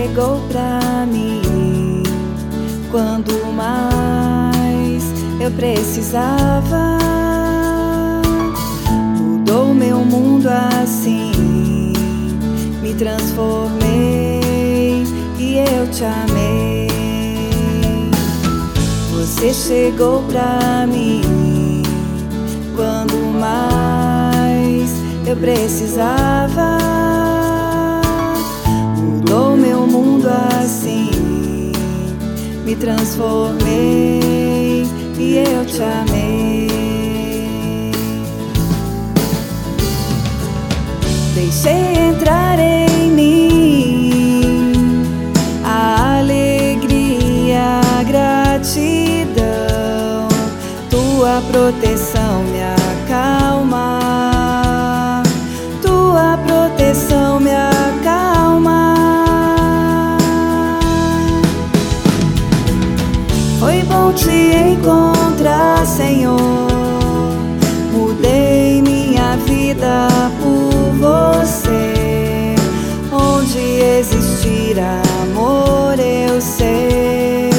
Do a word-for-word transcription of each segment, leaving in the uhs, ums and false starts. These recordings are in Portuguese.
chegou pra mim quando mais eu precisava. Mudou meu mundo assim, me transformei e eu te amei. Você chegou pra mim quando mais eu precisava. Mudou meu mundo assim, me transformei e eu te amei. Deixei entrar em mim a alegria, a gratidão. Tua proteção me acalma, tua proteção me acalma. Foi bom te encontrar, Senhor. Mudei minha vida por você. Onde existir amor, eu sei,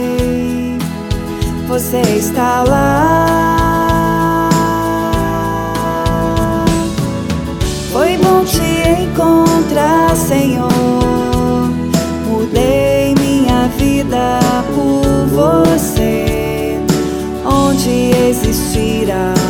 você está lá. Foi bom te encontrar, Senhor. Mudei minha vida por você. Onde existir amor,